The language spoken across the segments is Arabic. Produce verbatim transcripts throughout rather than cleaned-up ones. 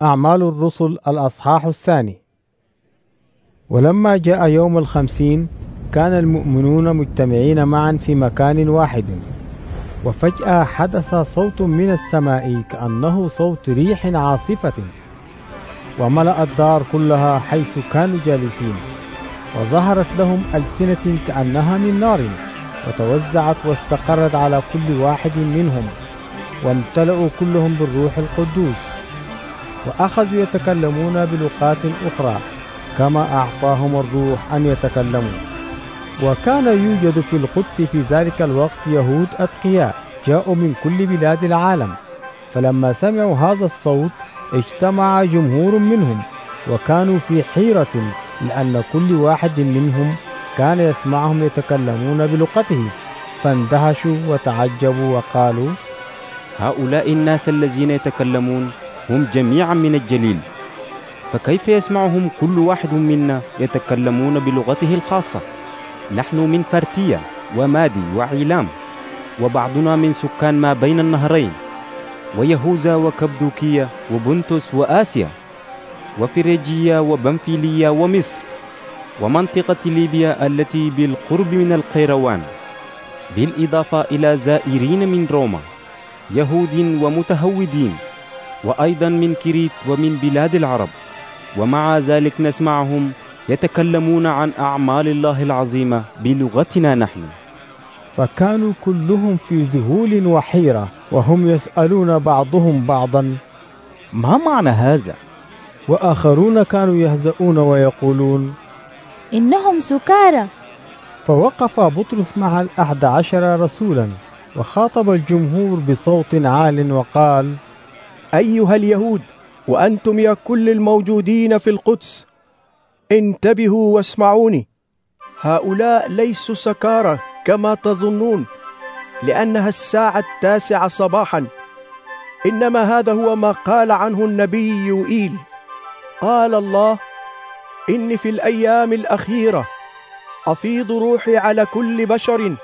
أعمال الرسل الأصحاح الثاني. ولما جاء يوم الخمسين كان المؤمنون مجتمعين معا في مكان واحد، وفجأة حدث صوت من السماء كأنه صوت ريح عاصفة، وملأ الدار كلها حيث كانوا جالسين، وظهرت لهم ألسنة كأنها من نار، وتوزعت واستقرت على كل واحد منهم، وامتلأوا كلهم بالروح القدوس، وأخذوا يتكلمون بلغات أخرى كما أعطاهم الروح أن يتكلموا. وكان يوجد في القدس في ذلك الوقت يهود أتقياء جاءوا من كل بلاد العالم، فلما سمعوا هذا الصوت اجتمع جمهور منهم، وكانوا في حيرة لأن كل واحد منهم كان يسمعهم يتكلمون بلغته، فاندهشوا وتعجبوا وقالوا: هؤلاء الناس الذين يتكلمون هم جميعا من الجليل، فكيف يسمعهم كل واحد منا يتكلمون بلغته الخاصة؟ نحن من فرتية ومادي وعيلام، وبعضنا من سكان ما بين النهرين، ويهوذا وكبدوكية وبنتس وآسيا وفريجية وبنفيلية ومصر ومنطقة ليبيا التي بالقرب من القيروان، بالإضافة إلى زائرين من روما يهود ومتهودين، وأيضا من كريت ومن بلاد العرب، ومع ذلك نسمعهم يتكلمون عن أعمال الله العظيمة بلغتنا نحن. فكانوا كلهم في ذهول وحيرة، وهم يسألون بعضهم بعضا: ما معنى هذا؟ وآخرون كانوا يهزؤون ويقولون: إنهم سكارى. فوقف بطرس مع الأحد عشر رسولا، وخاطب الجمهور بصوت عال وقال: أيها اليهود وأنتم يا كل الموجودين في القدس، انتبهوا واسمعوني. هؤلاء ليسوا سكارى كما تظنون، لأنها الساعة التاسعة صباحا، إنما هذا هو ما قال عنه النبي يوئيل. قال الله: إني في الأيام الأخيرة أفيض روحي على كل بشر،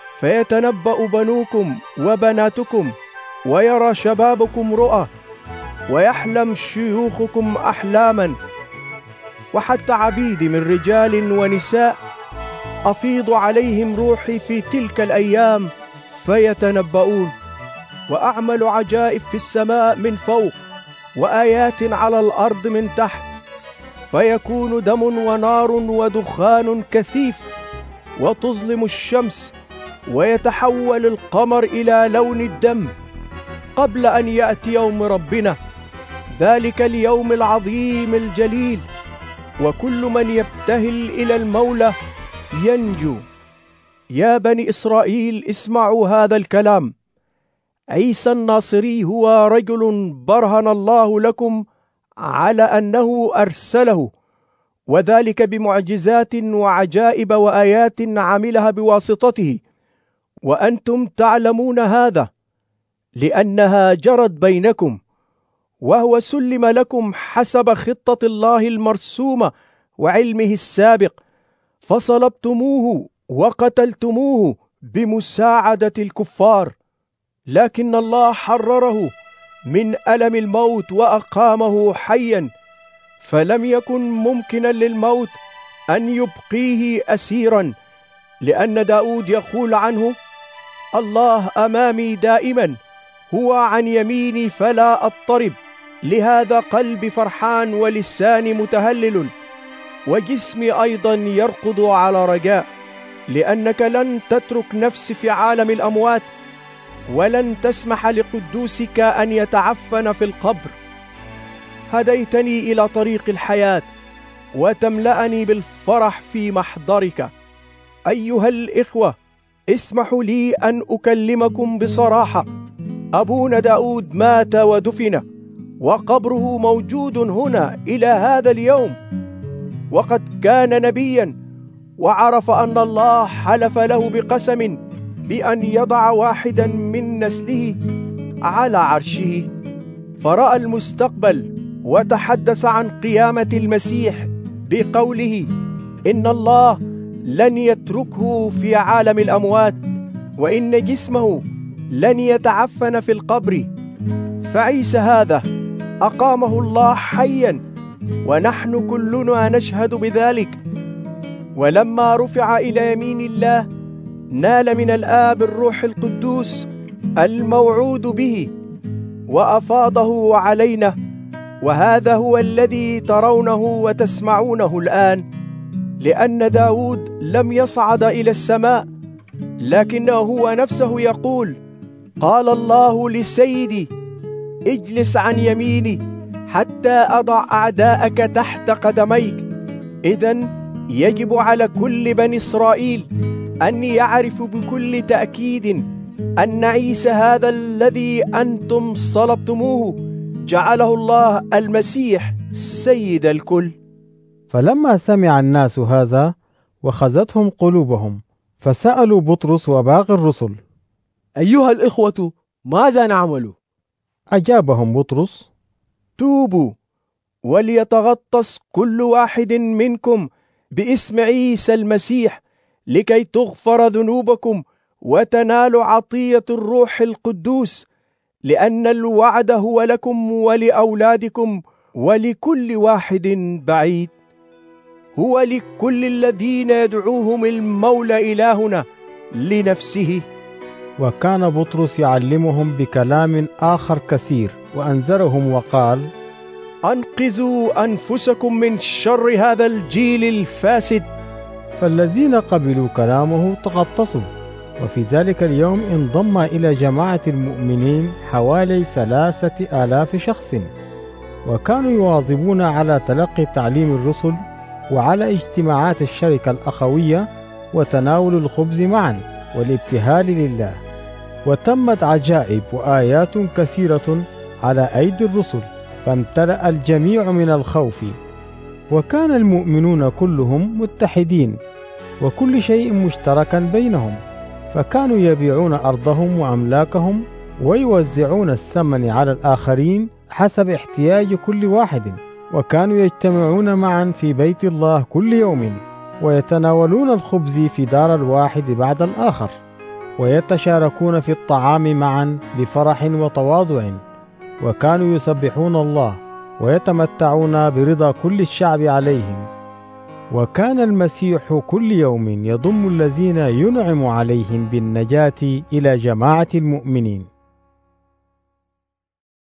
فيتنبأ بنوكم وبناتكم، ويرى شبابكم رؤى، ويحلم شيوخكم أحلاما، وحتى عبيدي من رجال ونساء أفيض عليهم روحي في تلك الأيام فيتنبؤون. وأعمل عجائب في السماء من فوق، وآيات على الأرض من تحت، فيكون دم ونار ودخان كثيف، وتظلم الشمس، ويتحول القمر إلى لون الدم، قبل أن يأتي يوم ربنا، ذلك اليوم العظيم الجليل، وكل من يبتهل إلى المولى ينجو. يا بني إسرائيل اسمعوا هذا الكلام. عيسى الناصري هو رجل برهن الله لكم على أنه أرسله، وذلك بمعجزات وعجائب وآيات عملها بواسطته، وأنتم تعلمون هذا لأنها جرت بينكم، وهو سلم لكم حسب خطة الله المرسومة وعلمه السابق، فصلبتموه وقتلتموه بمساعدة الكفار، لكن الله حرره من ألم الموت وأقامه حيا، فلم يكن ممكنا للموت أن يبقيه أسيرا، لأن داود يقول عنه: الله أمامي دائما، هو عن يميني فلا أضطرب. لهذا قلبي فرحان ولساني متهلل، وجسمي أيضا يرقد على رجاء، لأنك لن تترك نفسي في عالم الأموات، ولن تسمح لقدوسك أن يتعفن في القبر. هديتني إلى طريق الحياة، وتملأني بالفرح في محضرك. أيها الإخوة، اسمحوا لي أن أكلمكم بصراحة. أبونا داود مات ودفن، وقبره موجود هنا إلى هذا اليوم، وقد كان نبيا، وعرف أن الله حلف له بقسم بأن يضع واحدا من نسله على عرشه، فرأى المستقبل وتحدث عن قيامة المسيح بقوله: إن الله لن يتركه في عالم الأموات، وإن جسمه لن يتعفن في القبر. فعيسى هذا أقامه الله حيا، ونحن كلنا نشهد بذلك. ولما رفع إلى يمين الله نال من الآب الروح القدوس الموعود به وأفاضه علينا، وهذا هو الذي ترونه وتسمعونه الآن. لأن داود لم يصعد إلى السماء، لكنه هو نفسه يقول: قال الله لسيدي اجلس عن يميني حتى أضع أعداءك تحت قدميك. إذن يجب على كل بني إسرائيل أن يعرفوا بكل تأكيد أن عيسى هذا الذي أنتم صلبتموه جعله الله المسيح سيد الكل. فلما سمع الناس هذا وخزتهم قلوبهم، فسألوا بطرس وباقي الرسل: أيها الإخوة، ماذا نعمل؟ أجابهم بطرس: توبوا وليتغطس كل واحد منكم باسم عيسى المسيح لكي تغفر ذنوبكم وتنالوا عطية الروح القدوس، لأن الوعد هو لكم ولأولادكم ولكل واحد بعيد، هو لكل الذين يدعوهم المولى إلهنا لنفسه. وكان بطرس يعلمهم بكلام آخر كثير، وأنذرهم وقال: أنقذوا أنفسكم من شر هذا الجيل الفاسد. فالذين قبلوا كلامه تغطسوا، وفي ذلك اليوم انضم إلى جماعة المؤمنين حوالي ثلاثة آلاف شخص، وكانوا يواظبون على تلقي تعليم الرسل وعلى اجتماعات الشركة الأخوية وتناول الخبز معا والابتهال لله. وتمت عجائب وآيات كثيرة على أيدي الرسل، فامتلأ الجميع من الخوف. وكان المؤمنون كلهم متحدين وكل شيء مشتركا بينهم، فكانوا يبيعون أرضهم وأملاكهم ويوزعون الثمن على الآخرين حسب احتياج كل واحد. وكانوا يجتمعون معا في بيت الله كل يوم، ويتناولون الخبز في دار الواحد بعد الآخر، ويتشاركون في الطعام معا بفرح وتواضع. وكانوا يسبحون الله ويتمتعون برضا كل الشعب عليهم. وكان المسيح كل يوم يضم الذين ينعم عليهم بالنجاة إلى جماعة المؤمنين.